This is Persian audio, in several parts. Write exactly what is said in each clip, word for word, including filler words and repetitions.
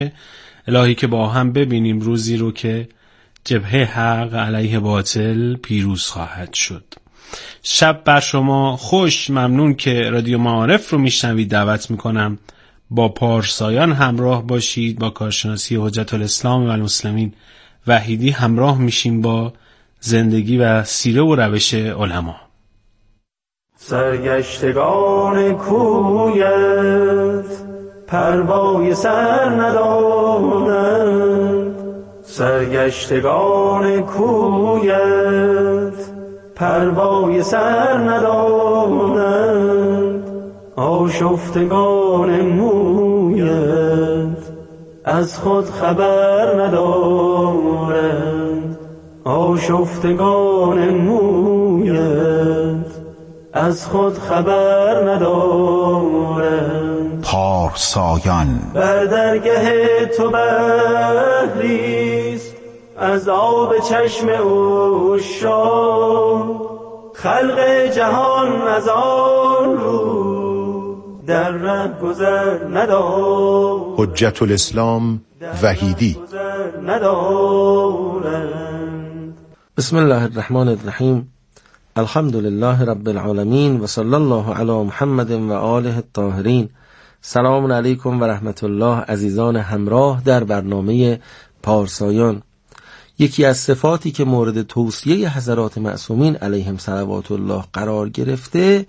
الهی که با هم ببینیم روزی رو که جبهه حق علیه باطل پیروز خواهد شد. شب بر شما خوش. ممنون که رادیو معارف رو میشنوید. دعوت میکنم با پارسایان همراه باشید. با کارشناسی حجت الاسلام و المسلمین وحیدی همراه میشیم با زندگی و سیره و روش علما. سرگشتگان کویت پروای سر ندارند، سرگشتگان کویت پروای سر ندارند، آشفتگان مویت از خود خبر ندارند، آشفتگان مویت از خود خبر ندارند. پارسایان بر درگه تو بحریست از آب چشم عشاق، خلق جهان از آن رو در ره گذر ندارند. حجت الاسلام وحیدی. بسم الله الرحمن الرحیم. الحمد لله رب العالمین و صلی الله علی محمد و آله الطاهرین. سلام علیکم و رحمت الله عزیزان همراه در برنامه پارسایان. یکی از صفاتی که مورد توصیه حضرات معصومین علیهم صلوات الله قرار گرفته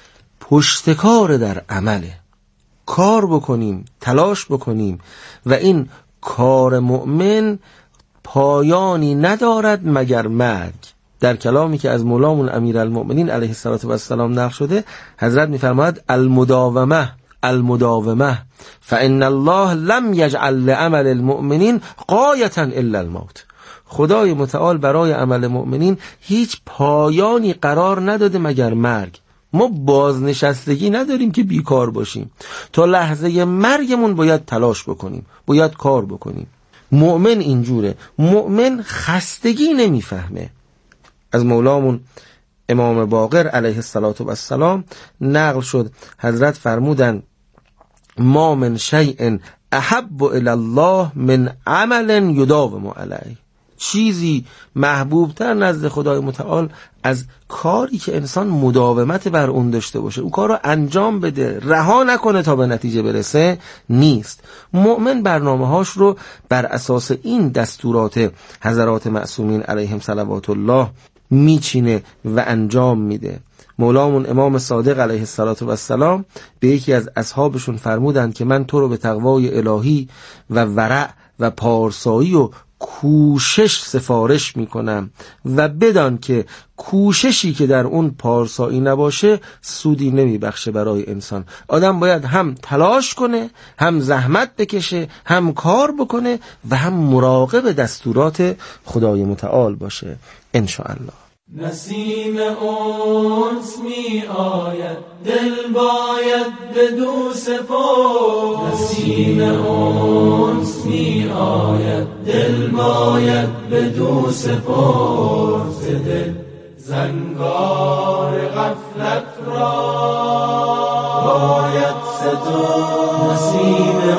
پشتکار در عمله. کار بکنیم، تلاش بکنیم و این کار مؤمن پایانی ندارد مگر مرگ. در کلامی که از مولامون امیرالمؤمنین علیه السلام نقل شده، حضرت می‌فرماید المداومه المداومه فان الله لم یجعل لعمل المؤمنین غایة الا الموت. خدای متعال برای عمل مؤمنین هیچ پایانی قرار نداده مگر مرگ. ما بازنشستگی نداریم که بیکار باشیم. تا لحظه مرگمون باید تلاش بکنیم، باید کار بکنیم. مؤمن اینجوره. مؤمن خستگی نمیفهمه. از مولامون امام باقر علیه السلام نقل شد، حضرت فرمودن ما من شیء احب الی الله من عمل یداوم علیه. چیزی محبوبتر نزد خدای متعال از کاری که انسان مداومت بر اون داشته باشه، اون کار رو انجام بده، رها نکنه تا به نتیجه برسه، نیست. مؤمن برنامه هاش رو بر اساس این دستورات حضرات معصومین علیهم صلوات الله میچینه و انجام میده. مولامون امام صادق علیه السلام به یکی از اصحابشون فرمودند که من تو رو به تقوای الهی و ورع و پارسایی و کوشش سفارش میکنم و بدان که کوششی که در اون پارسایی نباشه سودی نمیبخشه برای انسان. آدم باید هم تلاش کنه، هم زحمت بکشه، هم کار بکنه و هم مراقب دستورات خدای متعال باشه انشاءالله. نسیم اونس می آید دل باید بدو سپار، نسیم اونس می آید دل باید بدو سپار، دل زنگار غفلت را باید ستار. نسیم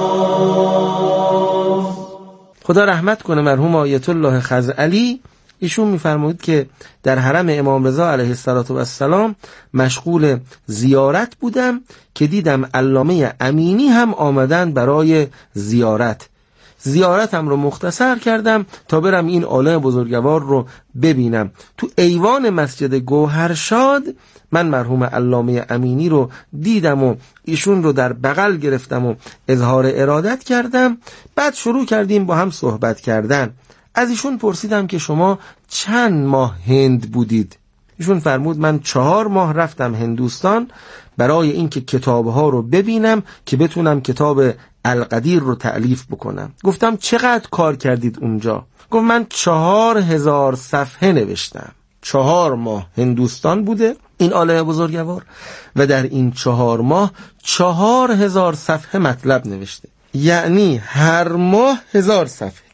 اونس. خدا رحمت کنه مرحوم آیت الله خزعلی. ایشون میفرمایید که در حرم امام رضا علیه السلام مشغول زیارت بودم که دیدم علامه امینی هم آمدن برای زیارت. زیارتم رو مختصر کردم تا برم این عالم بزرگوار رو ببینم. تو ایوان مسجد گوهرشاد من مرحوم علامه امینی رو دیدم و ایشون رو در بغل گرفتم و اظهار ارادت کردم. بعد شروع کردیم با هم صحبت کردن. از ایشون پرسیدم که شما چند ماه هند بودید؟ ایشون فرمود من چهار ماه رفتم هندوستان برای اینکه کتابها رو ببینم که بتونم کتاب القدیر رو تألیف بکنم. گفتم چقدر کار کردید اونجا؟ گفت من چهار هزار صفحه نوشتم. چهار ماه هندوستان بوده این عالم بزرگوار و در این چهار ماه چهار هزار صفحه مطلب نوشته، یعنی هر ماه هزار صفحه.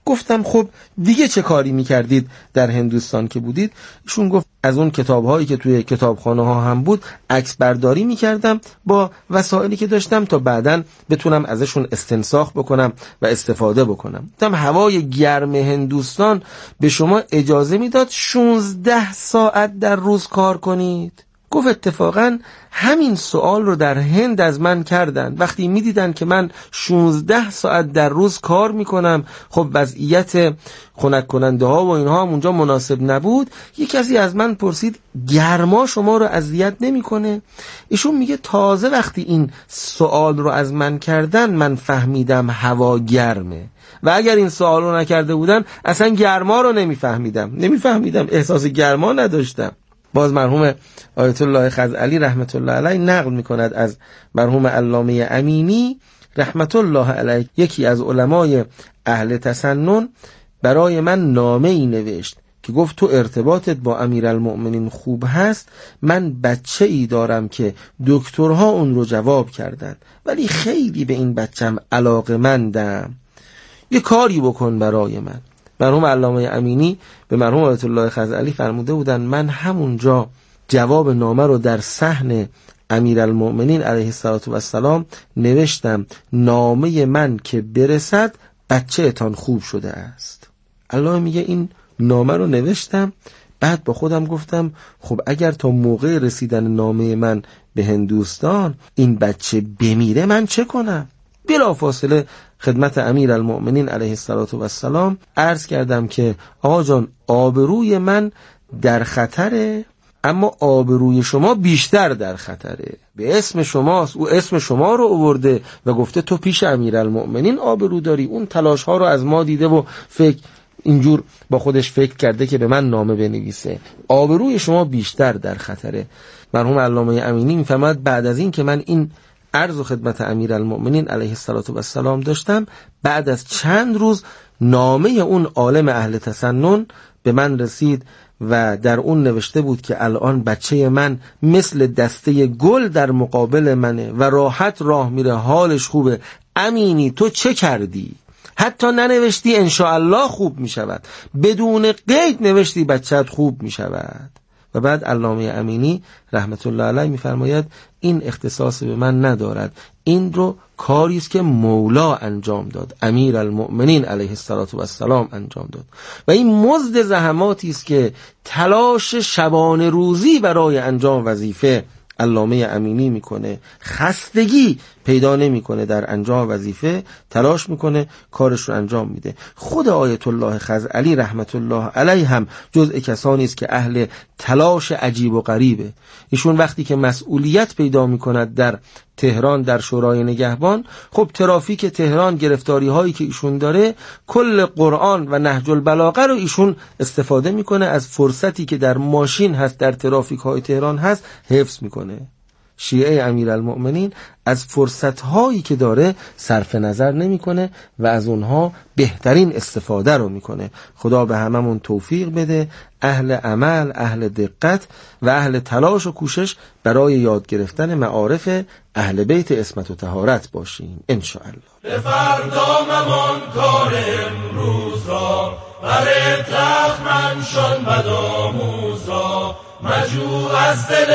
گفتم خب دیگه چه کاری میکردید در هندوستان که بودید؟ ایشون گفت از اون کتاب‌هایی که توی کتابخانه ها هم بود عکس برداری میکردم با وسایلی که داشتم تا بعداً بتونم ازشون استنساخ بکنم و استفاده بکنم. گفتم هوای گرم هندوستان به شما اجازه میداد شانزده ساعت در روز کار کنید؟ گفت اتفاقا همین سوال رو در هند از من کردن. وقتی میدیدن که من شانزده ساعت در روز کار میکنم، خب وضعیت خنک کننده ها و اینها هم اونجا مناسب نبود، یک کسی از من پرسید گرما شما رو اذیت نمیکنه؟ ایشون میگه تازه وقتی این سوال رو از من کردن من فهمیدم هوا گرمه و اگر این سوال رو نکرده بودن اصلا گرما رو نمیفهمیدم نمیفهمیدم احساس گرما نداشتم. باز مرحوم آیت الله خزعلی رحمت الله علیه نقل میکند از مرحوم علامه امینی رحمت الله علیه، یکی از علمای اهل تسنن برای من نامه ای نوشت که گفت تو ارتباطت با امیرالمؤمنین خوب هست، من بچه ای دارم که دکترها اون رو جواب کردن ولی خیلی به این بچم علاقه‌مندم، یه کاری بکن برای من. مرحوم علامه امینی به مرحوم آیت الله خزعلی فرموده بودن من همونجا جواب نامه رو در صحن امیرالمؤمنین علیه السلام نوشتم نامه من که برسد بچه اتان خوب شده است. الله میگه این نامه رو نوشتم، بعد با خودم گفتم خب اگر تا موقع رسیدن نامه من به هندوستان این بچه بمیره من چه کنم؟ بلافاصله خدمت امیرالمؤمنین علیه السلام عرض کردم که آقا جان آبروی من در خطره، اما آبروی شما بیشتر در خطره، به اسم شماست، او اسم شما رو آورده و گفته تو پیش امیرالمؤمنین آبرو داری، اون تلاش ها رو از ما دیده و فکر اینجور با خودش فکر کرده که به من نامه بنویسه، آبروی شما بیشتر در خطره. مرحوم علامه امینی میفرماید بعد از این که من این عرض و خدمت امیرالمؤمنین علیه السلام داشتم، بعد از چند روز نامه اون عالم اهل تسنن به من رسید و در اون نوشته بود که الان بچه من مثل دسته گل در مقابل منه و راحت راه میره، حالش خوبه. امینی تو چه کردی؟ حتی ننوشتی انشاءالله خوب میشود، بدون قید نوشتی بچه‌ت خوب میشود. و بعد علامه امینی رحمت الله علیه میفرماید این اختصاص به من ندارد، این رو کاری است که مولا انجام داد، امیرالمؤمنین علیه السلام انجام داد و این مزد زحماتی است که تلاش شبانه روزی برای انجام وظیفه علامه امینی میکنه، خستگی پیدا نمیکنه در انجام وظیفه، تلاش میکنه کارش رو انجام میده. خود آیت الله خزعلی رحمت الله علیه هم جزء کسانی است که اهل تلاش عجیب و غریبه. ایشون وقتی که مسئولیت پیدا میکند در تهران در شورای نگهبان، خب ترافیک تهران گرفتاری هایی که ایشون داره، کل قرآن و نهج البلاغه رو ایشون استفاده میکنه، از فرصتی که در ماشین هست در ترافیک های تهران هست حفظ میکنه. شیعه امیرالمؤمنین از فرصت هایی که داره صرف نظر نمیکنه و از اونها بهترین استفاده رو میکنه. خدا به هممون توفیق بده، اهل عمل، اهل دقت و اهل تلاش و کوشش برای یاد گرفتن معارف اهل بیت عصمت و طهارت باشیم ان شاء الله. به فردا ممان کار امروز را، بر تخمن شان بدآموز را، مجو از دل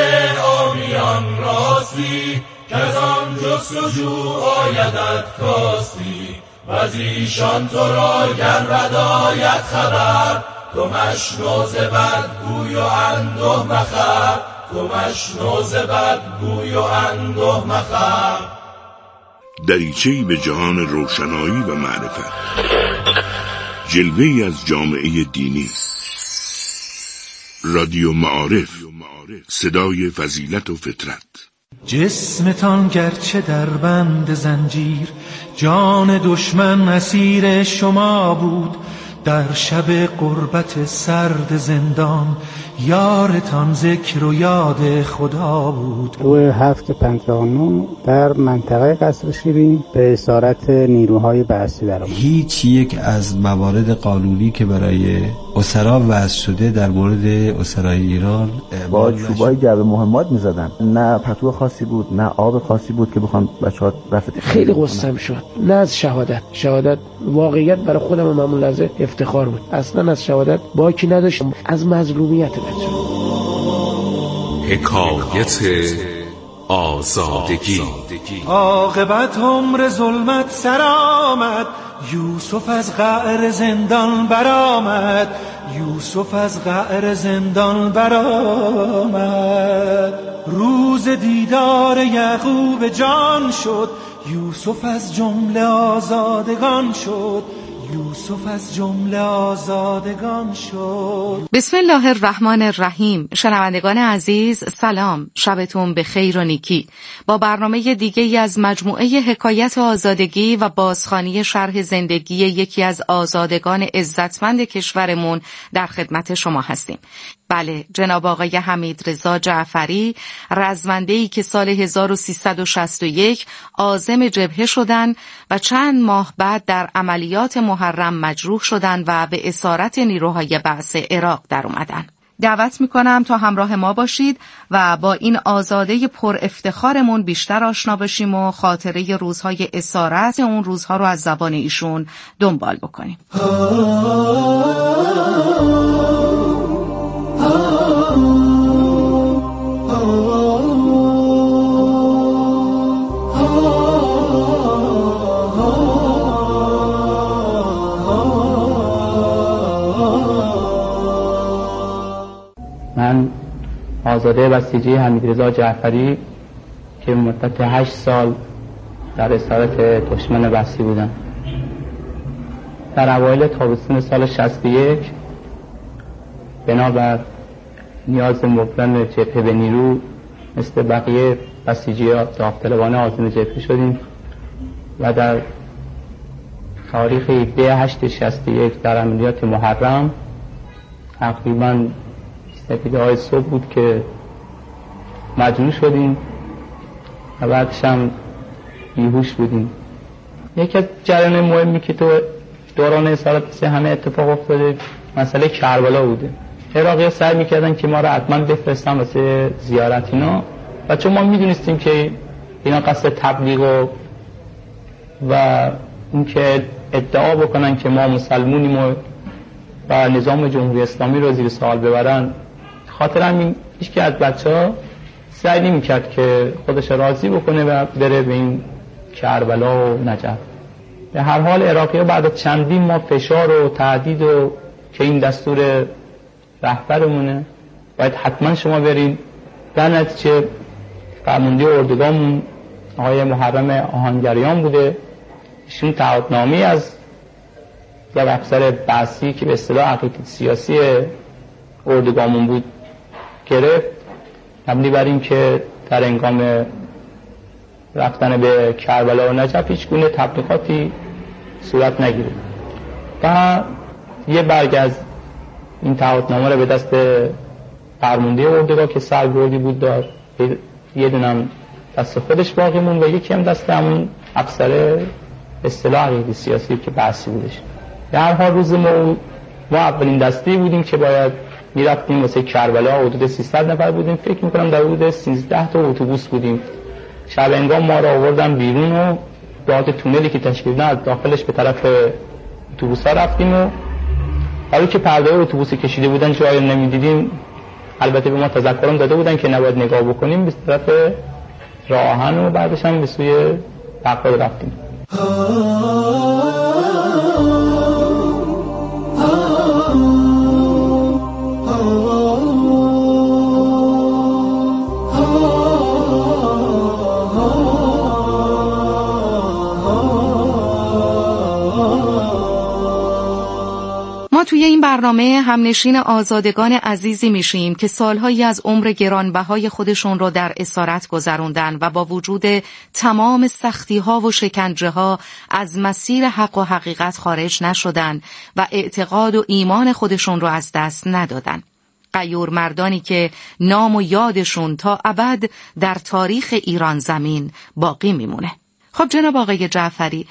آمیان راستی، که از آن جستجو آیدت کاستی، و از ایشان تو را گرد آید خبر، تو مشنو ز بدگوی و انده مخر، تو مشنو ز بدگوی و انده مخر. دریچه‌ای به جهان روشنایی و معرفت، جلوه‌ای از جامعه دینی. رادیو معارف، صدای فضیلت و فطرت. جسمتان گرچه در بند زنجیر، جان دشمن اسیر شما بود. در شب غربت سرد زندان، یارتان ذکر و یاد خدا بود. دو هفت پنجاه و نه در منطقه قصر شیرین به اسارت نیروهای بعثی در آمد. هیچ یک از موارد قانونی که برای اسرا وضع شده در مورد اسرای ایران با چوبای جعبه مهمات می‌زدن. نه پتو خاصی بود، نه آب خاصی بود که بخوام بچه‌ها رفت. خیلی قصه‌ام شد. نه از شهادت. شهادت واقعیت برای خودم و همون لحظه افتخار بود. اصلا از شهادت باکی نداشتم، از مظلومیت بچه‌ها. حکایت آزادگی. عاقبت عمر ظلمت سر آمد، یوسف از قعر زندان برآمد، یوسف از قعر زندان برآمد. روز دیدار یعقوب جان شد، یوسف از جمله آزادگان شد، یوسف از جمله آزادگان شد. بسم الله الرحمن الرحیم. شنوندگان عزیز سلام، شبتون به خیر و نیکی. با برنامه دیگه از مجموعه حکایت آزادگی و بازخوانی شرح زندگی یکی از آزادگان عزتمند کشورمون در خدمت شما هستیم. بله، جناب آقای حمیدرضا جعفری، رزمنده‌ای که سال هزار و سیصد و شصت و یک عازم جبهه شدند و چند ماه بعد در عملیات محرم مجروح شدند و به اسارت نیروهای بعث عراق در اومدن. دعوت میکنم تا همراه ما باشید و با این آزاده پر افتخارمون بیشتر آشنا بشیم و خاطره روزهای اسارت اون روزها رو از زبان ایشون دنبال بکنیم. من آزاده بسیجی حمیدرضا جعفری که مدت هشت سال در اسارت دشمن بسیجی بودم. در اوایل تابستان سال شصت و یک بنابر نیاز مبرم جبهه به نیرو مثل بقیه بسیجی ها داوطلبانه عازم جبهه شدیم و در تاریخ هفده هشت شصت و یک در عملیات محرم تقریباً سپیده های صبح بود که مجروح شدیم و بعدش هم بیهوش بودیم. یکی از جریان مهمی که تو دوران اسارت همه اتفاق افتاده مسئله کربلا بوده. عراقی ها سعی میکردن که ما رو حتما بفرستن واسه زیارت اینا و چون ما میدونستیم که اینا قصد تبلیغ و و این که ادعا بکنن که ما مسلمونیم و, و نظام جمهوری اسلامی رو زیر سوال ببرن، خاطر همین هیچ که از بچه‌ها سعی نمی‌کرد که خودش راضی بکنه و بره به این کربلا و نجف. به هر حال عراقی‌ها بعد از چندین ماه فشار و تهدید و که این دستور رهبرمونه باید حتما شما برید، در نتیجه فرمانده اردوگاهمون آقای محرم آهنگریان بوده، ایشون تعهدنامه‌ای از یک افسر بعثی که به اصطلاح عقیدت سیاسی اردوگاهمون بود گرفت، مبنی بر این که در هنگام رفتن به کربلا و نجف هیچ گونه تبلیغاتی صورت نگیره و یه برگ از این تعهدنامه رو به دست فرمانده اردوگاه که سرگردی بود داد، یه دونم دست خودش باقی مون و یکی هم دست همون افسر اصطلاح عقیدت سیاسی که بعثی بودش. در هر حال روز ما ما اولین دستی بودیم که باید میرفتیم واسه کربلا، حدود سیصد نفر بودیم، فکر میکنم در حدود سیزده تا اتوبوس بودیم. شب هنگام ما رو آوردن بیرون و بعد تونلی که تشکیل دادن از داخلش به طرف اتوبوس‌ها رفتیم و حالا که پرده اتوبوس کشیده بودن جایی نمیدیدیم، البته به ما تذکرم داده بودن که نباید نگاه بکنیم، به طرف راه آهن و بعدش هم به سوی بغداد رفتیم. ما توی این برنامه همنشین آزادگان عزیزی میشیم که سالهایی از عمر گرانبهای خودشون رو در اسارت گذروندن و با وجود تمام سختی‌ها و شکنجه‌ها از مسیر حق و حقیقت خارج نشدن و اعتقاد و ایمان خودشون رو از دست ندادن. غیور مردانی که نام و یادشون تا ابد در تاریخ ایران زمین باقی میمونه. خب جناب آقای جعفری،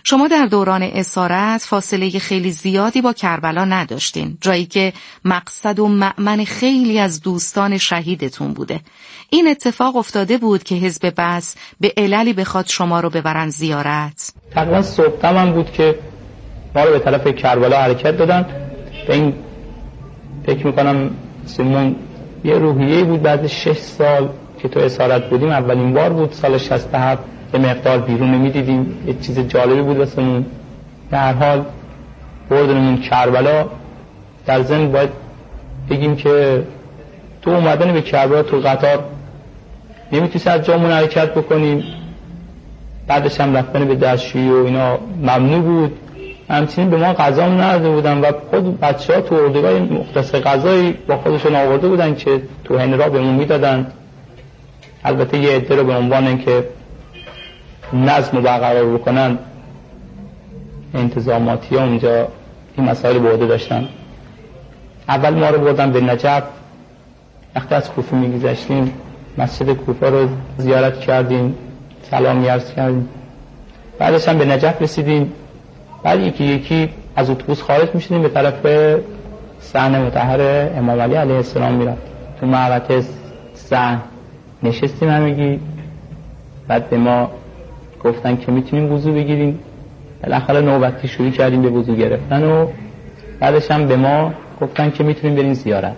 شما در دوران اسارت فاصله خیلی زیادی با کربلا نداشتین، جایی که مقصد و مأمن خیلی از دوستان شهیدتون بوده. این اتفاق افتاده بود که حزب بعث به عللی بخواد شما رو ببرن زیارت؟ تقریبا صبح هم بود که ما رو به طرف کربلا حرکت دادن. به این فکر میکنم سیمون یه روحیه بود بعد شش سال که تو اسارت بودیم، اولین بار بود سال شصت و هفت یه مقدار بیرون نمیدیدیم، یه چیز جالبی بود واسمون. در حال بردنمون کربلا. در ضمن باید بگیم که تو اومدن به کربلا تو قطار نمیتونی از جامون حرکت بکنیم، بعدش هم رفتن به دستشویی و اینا ممنوع بود. همچنین به ما غذا نداده بودن و خود بچه ها تو اردوگاه مختص غذایی با خودشون آورده بودن که تو هنرا بهمون میدادن. البته یه عده رو به عنوان اینکه نظم رو برقرار بکنن انتظاماتی ها اونجا این مسائل به عهده داشتن. اول ما رو بردن به نجف. وقتی از کوفه میگذشتیم مسجد کوفه رو زیارت کردیم، سلام عرض کردیم. بعدش هم به نجف رسیدیم. بعد یکی یکی از اتوبوس خارج میشدیم به طرف صحن مطهر امام علی علیه السلام میرفت. تو مقطع صحن نشستیم همگی. بعد به ما گفتن که میتونیم وضو بگیریم. بالاخره نوبتی شروع کردیم به وضو گرفتن و بعدش هم به ما گفتن که میتونیم بریم زیارت.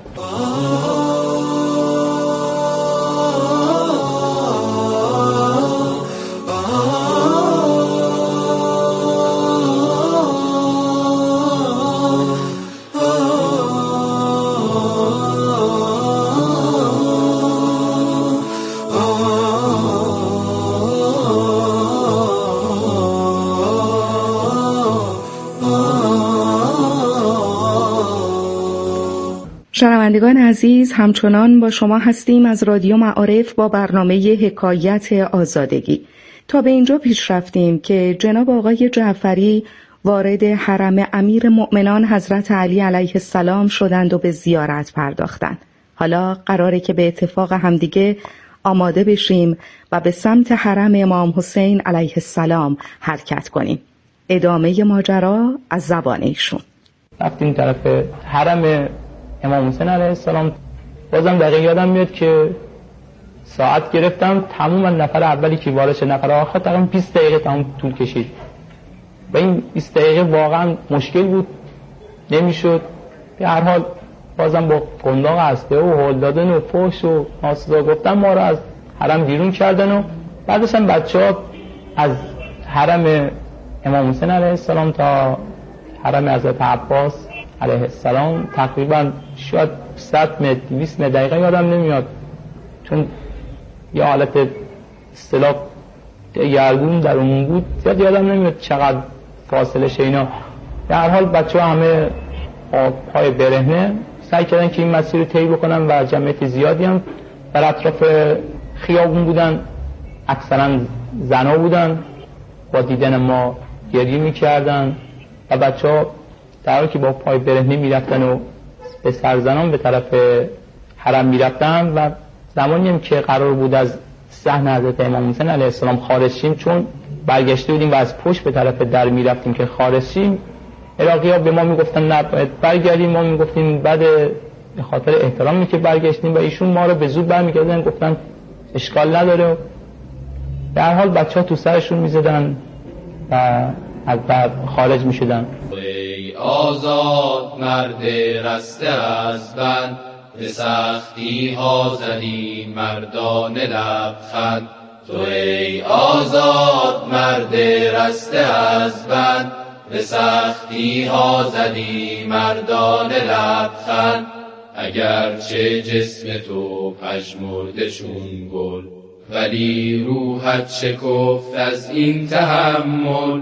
شنوندگان عزیز، همچنان با شما هستیم از رادیو معارف با برنامه حکایت آزادگی. تا به اینجا پیش رفتیم که جناب آقای جعفری وارد حرم امیر مؤمنان حضرت علی علیه السلام شدند و به زیارت پرداختند. حالا قراره که به اتفاق همدیگه آماده بشیم و به سمت حرم امام حسین علیه السلام حرکت کنیم. ادامه ماجرا از زبان ایشون. رفتیم طرف حرم امام حسین علیه السلام. بازم دقیق یادم میاد که ساعت گرفتم، تمام نفر اولی که وارد شد نفر آخر تقریبا بیست دقیقه تمام طول کشید و این بیست دقیقه واقعا مشکل بود، نمیشد. به هر حال بازم با قنداق هسته و هل دادن و فحش و ناسزا گفتن ما رو از حرم بیرون کردن و بعدش هم بچه‌ها از حرم امام حسین علیه السلام تا حرم حضرت عباس علیه السلام تقریبا شاید صد متر دویست متر دقیقه یادم نمیاد، چون یه حالت اصطلاح گردون در اون بود، زیاد یادم نمیاد چقدر فاصله شه اینا. در حال بچه ها همه پای برهنه سعی کردن که این مسیر رو طی بکنن و جمعیت زیادی هم در اطراف خیابون بودن، اکثرا زنا بودن، با دیدن ما گریه میکردن و بچه ها در حالی که با پای برهنه میرفتن و به سرزنان به طرف حرم میرفتن و زمانی هم که قرار بود از صحن حضرت امام حسین علیه السلام خارج شیم، چون برگشته بودیم و از پشت به طرف در میرفتیم که خارج شیم، عراقی ها به ما میگفتن نه باید برگردیم. ما میگفتیم بعد به خاطر احترامی که برگشتیم و ایشون ما رو به زود برمیگردن، گفتن اشکال نداره. در حال بچه ها تو سرشون میزدن و از در خارج میشدن. ای آزاد مرد رسته از بند، به سختی ها زدی مردان لبخند. تو ای آزاد مرد رسته از بند، به سختی ها زدی مردان لبخند. اگرچه جسم تو پژمرده چون گل، ولی روحت شکفت از این تحمل.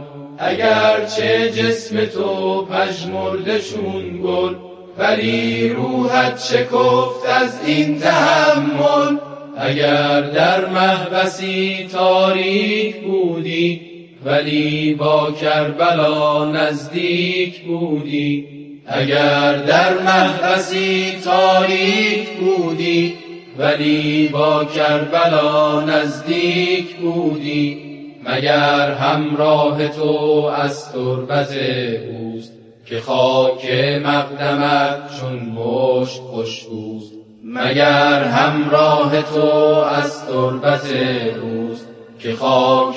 اگرچه جسم تو پژمرده چون گل، ولی روحت شکفت از این تحمل. اگر در محبسی تاریک بودی، ولی با کربلا نزدیک بودی. اگر در محبسی تاریک بودی، ولی با کربلا نزدیک بودی. مگر همراه تو از تربت اوست که خاک مقدمت چون مشک خوشبوست. مگر همراه تو از تربت اوست که خاک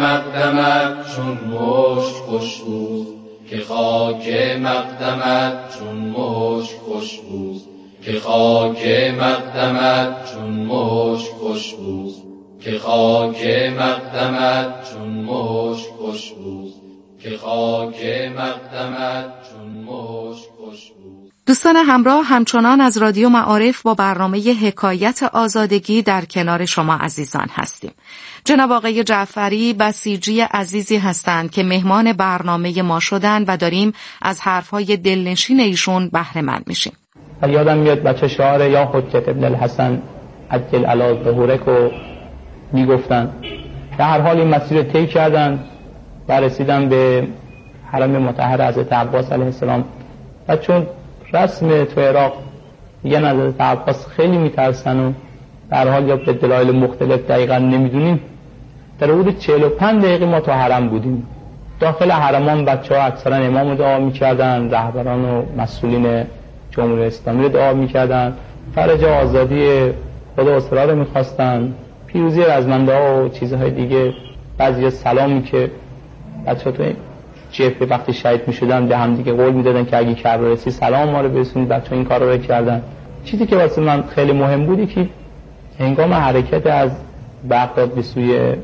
مقدمت چون مشک خوشبوست. که خاک مقدمت چون مشک خوشبوست. که خاک مقدمت چون مشک خوشبوست. که خاک مقدمت چون مشک خوشبوست. که خاک مقدمت چون مشک خوشبوست. دوستان همراه، همچنان از رادیو معارف با برنامه حکایت آزادگی در کنار شما عزیزان هستیم. جناب آقای جعفری بسیجی عزیزی هستند که مهمان برنامه ما شدن و داریم از حرفهای دلنشین ایشون بهره مند میشیم. یادم میاد بچه شعار یا حجت ابن الحسن عجل علی ظهورک رو میگفتن. در هر حال این مسیر رو طی کردن و رسیدن به حرم مطهر حضرت عباس علیه السلام. و چون رسم تو عراق میگن حضرت عباس خیلی میترسن و در حال یا به دلایل مختلف دقیقا نمیدونیم، در حدود چهل و پنج دقیقه ما تو حرم بودیم. داخل حرمان بچه ها اکثرا امام دعا میکردن، رهبران و مسئولین جمهوری اسلامی رو دعا میکردن، فرج آزادی خدا اسرا رو میخواستن، پیروزی رزمنده ها و چیزهای دیگه. بعضی سلامی که بچه ها تو جبهه وقتی شهید میشدن به هم دیگه قول میدادن که اگه کربلا رسید سلام ما رو برسونید. بچه ها این کار رو کردن. چیزی که واسه من خیلی مهم بودی که هنگام حرکت از بغداد به سوی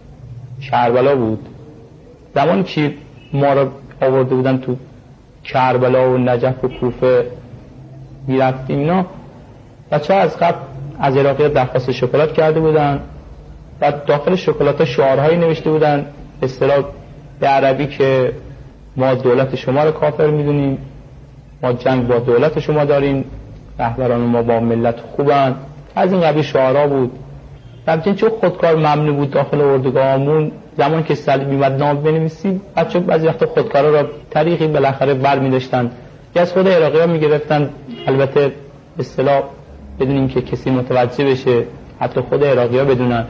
کربلا بود، زمانی که ما رو آورده بودن تو کربلا و نجف و کوفه میرفتیم اینا، بچه ها از قبل از عراقی درخواست شکلات کرده بودن و داخل شکلات ها شعارهایی نوشته بودن به اصطلاح به عربی که ما دولت شما رو کافر میدونیم، ما جنگ با دولت شما داریم، رهبران ما با ملت خوبن. از این قبیل شعارها بود. همچنین چون خودکار ممنوع بود داخل اردوگاهمون، زمان که صلیب میمد نام بنویسیم بچه بعضی وقت خودکارا را طریقی بالاخره بر می‌داشتن یا از خود عراقی‌ها می‌گرفتن، البته به اصطلاح بدون اینکه کسی متوجه بشه، حتی خود عراقی‌ها بدونن.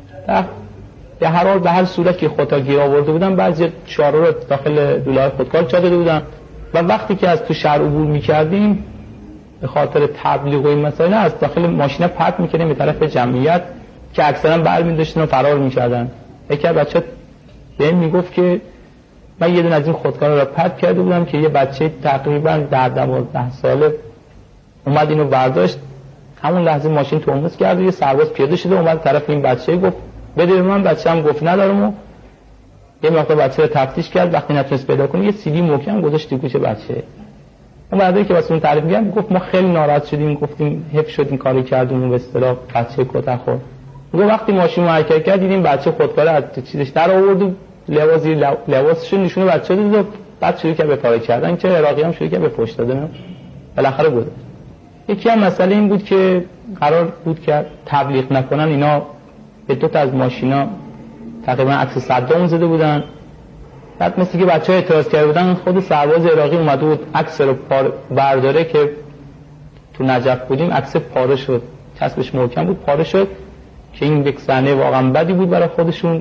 به هر حال به هر صورت که خودتا گیر آورده بودن بعضی شعارا رو داخل دولای خودکار چاپ داده بودن و وقتی که از تو شهر عبور می‌کردیم به خاطر تبلیغ و این مسائل از داخل ماشینا پرت می‌کردیم به طرف جمعیت که اکثرا برمی‌داشتن و فرار می‌کردن. یکی از بچه‌ها بهم میگفت که من یه دونه از این خودکارا رو پرت کرده بودم که یه بچه تقریبا ده دوازده ساله اومد اینو برداشت، همون لحظه ماشین ترمز کرد و یه سرباز پیاده شده اومد طرف این بچه گفت بده به من. بچه‌م گفت ندارم و یه مقدار بچه رو تفتیش کرد. وقتی نتونست پیدا کنه یه سی دی محکم گذاشت تو گوش بچه. اون بعدی که واسه اون تعریف می‌کرد گفت ما خیلی ناراحت شدیم، گفتیم حیف شد این کارو کردیم و به اصطلاح بچه کتک خورد. میگه وقتی ماشین رو حرکت کرد دیدیم بچه خودکار از چیزش در آورد و لباسی لباسش رو نشونه بچه داد و بعد شروع کرد به پاره کردن که عراقی هم شروع کرد به پشت دادن. بالاخره بود. یکی هم مسئله این بود که قرار بود که تبلیغ نکنن، اینا به دو تا از ماشینا تقریبا عکس صدام زده بودن. بعد مثل که بچه‌ها اعتراض کرده بودن خود سرباز عراقی اومد بود عکس رو برداره که تو نجف بودیم عکس پاره شد، چسبش محکم بود پاره شد که این یک صحنه واقعا بدی بود برای خودشون.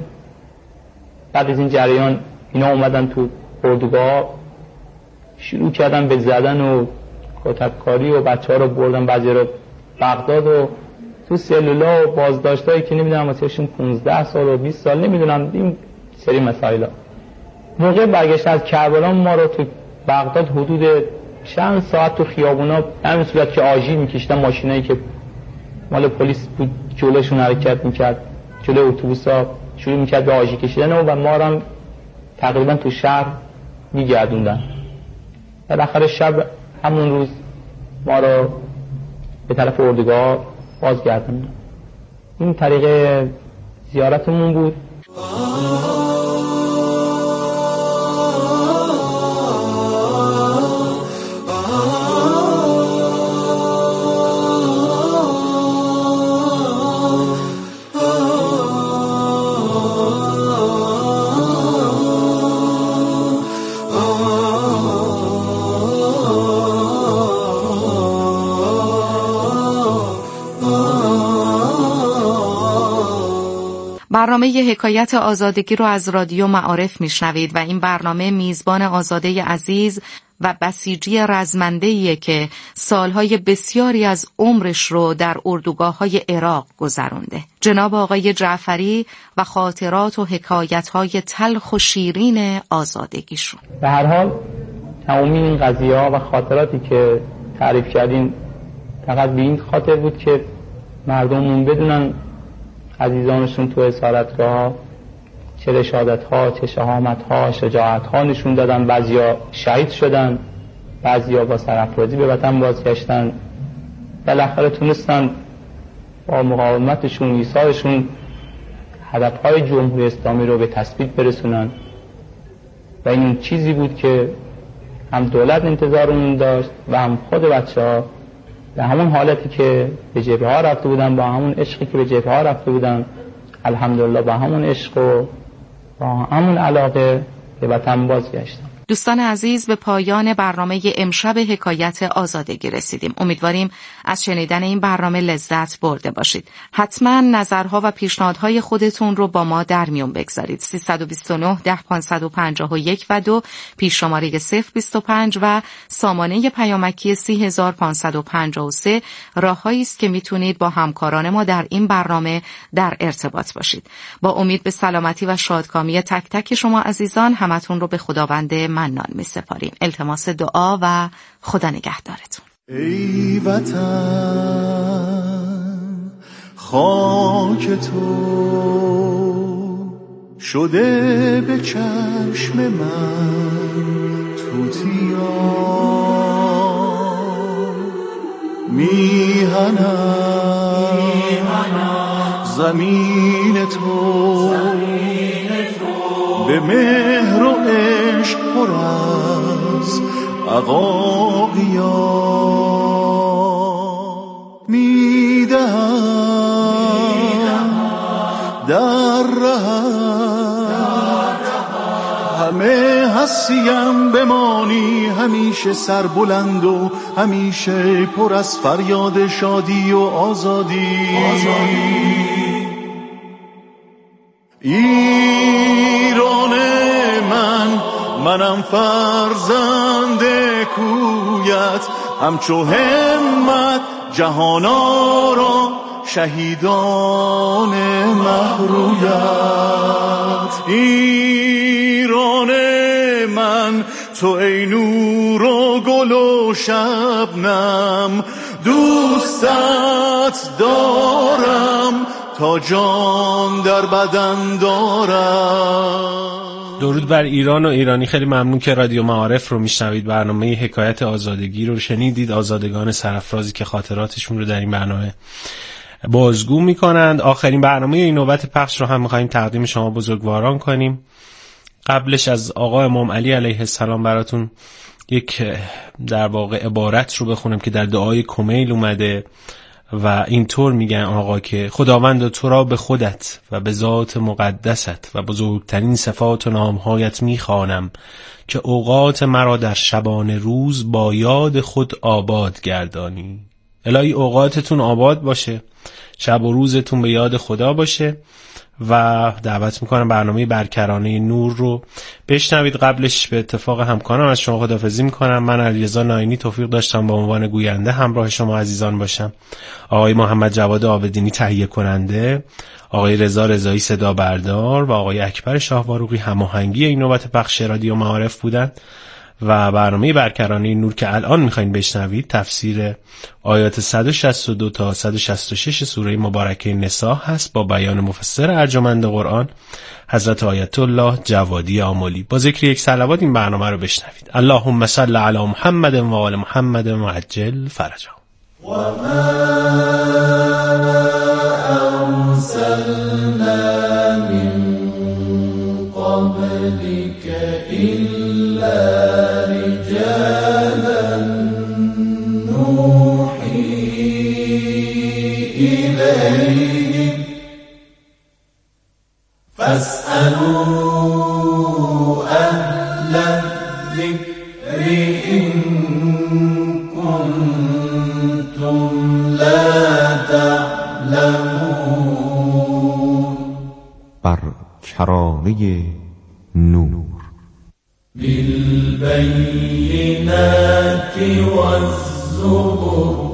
بعد از این جریان اینا اومدن تو اردوگاه شروع کردن به زدن و کتککاری و بچه‌ها رو بردن بعضی رو بغداد و تو سلولا و بازداشتایی که نمیدونم واسهشون پانزده سال و بیست سال نمیدونم این سری مسائلا. موقع برگشت از کربلا ما رو تو بغداد حدود چند ساعت تو خیابونا همین صورت که آژیر میکشیدن، ماشینایی که مال پلیس بود جلوشون حرکت میکرد، جلوی اتوبوسا شروع میکرد به آژیر کشیدن و ما رو تقریبا تو شهر میگردوندن. در آخر شب همون روز ما رو به طرف اردوگاه بازگردوندن. این طریق زیارتمون بود. برنامه حکایت آزادگی رو از رادیو معارف میشنوید و این برنامه میزبان آزاده عزیز و بسیجی رزمنده‌ایه که سالهای بسیاری از عمرش رو در اردوگاه‌های عراق گذرونده. جناب آقای جعفری و خاطرات و حکایت‌های تلخ و شیرین آزادگیشون. به هر حال تمامی این قضیه‌ها و خاطراتی که تعریف کردین فقط به این خاطر بود که مردمون بدونن عزیزانشون تو اسارتگاه چه رشادت‌ها، چه شهامت‌ها، شجاعت‌ها نشون دادن. بعضیا شهید شدن، بعضیا با سرافرازی به وطن بازگشتن. بالاخره تونستن با مقاومتشون، ایثارشون هدف‌های جمهوری اسلامی رو به تثبیت برسونن و این چیزی بود که هم دولت انتظار اون داشت و هم خود بچه‌ها به همون حالتی که به جبهه‌ها رفته بودن، با همون عشقی که به جبهه‌ها رفته بودن، الحمدلله با همون عشق و با همون علاقه به وطن بازگشتن. دوستان عزیز، به پایان برنامه امشب حکایت آزادگی رسیدیم. امیدواریم از شنیدن این برنامه لذت برده باشید. حتما نظرها و پیشنهادهای خودتون رو با ما در میون بگذارید. سیصد و بیست و نه ده پانصد و پنجاه و یک و دو پیش شماره صفر بیست و پنج و سامانه پیامکی سی هزار پانصد و پنجاه و سه راههایی است که میتونید با همکاران ما در این برنامه در ارتباط باشید. با امید به سلامتی و شادکامی تک تک شما عزیزان، همتون رو به خداوند منان می سپاریم. التماس دعا و خدا نگهدارتون. ای وطن خاک تو شده به چشم من توتیا، میهنم زمین تو به مهر و عشق پر از عقاقیا، میدهم در رهت همه هستیم بمانی، همیشه سربلند و همیشه پر از فریاد شادی و آزادی, آزادی. ایران من، منم فرزند کویت، همچو همت جهانا را شهیدان مهرویت. ایران من، تو ای نور و گل و شبنم، دوستت دارم تا جان در بدن دارم. درود بر ایران و ایرانی. خیلی ممنون که رادیو معارف رو میشنوید. برنامه حکایت آزادگی رو شنیدید. آزادگان سرافرازی که خاطراتشون رو در این برنامه بازگو میکنند. آخرین برنامه این نوبت پخش رو هم میخواییم تقدیم شما بزرگواران کنیم. قبلش از آقا امام علی علیه السلام براتون یک در واقع عبارت رو بخونم که در دعای کمیل اومده و اینطور میگن آقا که خداوند تو را به خودت و به ذات مقدست و بزرگترین صفات و نامهایت میخوانم که اوقات مرا در شبان روز با یاد خود آباد گردانی. الهی اوقاتتون آباد باشه، شب و روزتون به یاد خدا باشه و دعوت میکنم برنامه برکرانه نور رو بشنوید. قبلش به اتفاق همکارم از شما خداحافظی میکنم. من علیرضا ناینی توفیق داشتم به عنوان گوینده همراه شما عزیزان باشم. آقای محمد جواد عابدینی تهیه کننده، آقای رضا رضایی صدا بردار و آقای اکبر شاهواروقی هماهنگی این نوبت پخش رادیو معارف بودند. و برنامه برکرانه نور که الان میخواین بشنوید تفسیر آیات صد و شصت و دو تا صد و شصت و شش سوره مبارکه نساء هست با بیان مفسر ارجمند قرآن حضرت آیت الله جوادی آملی. با ذکر یک صلوات این برنامه رو بشنوید. اللهم صل علی محمد و آل محمد و عجل فرجا. و ما ارسلنا من قبلك إلا رجالا نوحي إليهم فاسألوا أهل الذكر إن كنتم لا تعلمون. شماره نور. بالبينات والزبر